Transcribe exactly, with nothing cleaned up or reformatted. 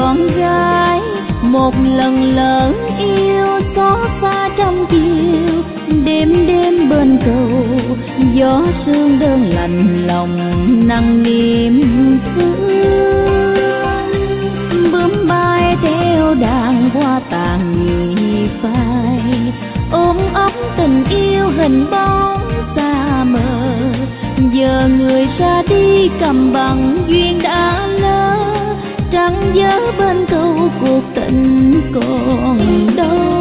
con gái một lần lỡ yêu xót xa trăm chiều, đêm đêm bên cầu gió sương đơn lạnh lòng nặng niềm thương. Bướm bay theo đàn hoa tàn nhị phai, ôm ấp tình yêu hình bóng xa mờ. Giờ người ra đi cầm bằng duyên đã lỡ, trăng nhớ bên câu cuộc tình còn đâu.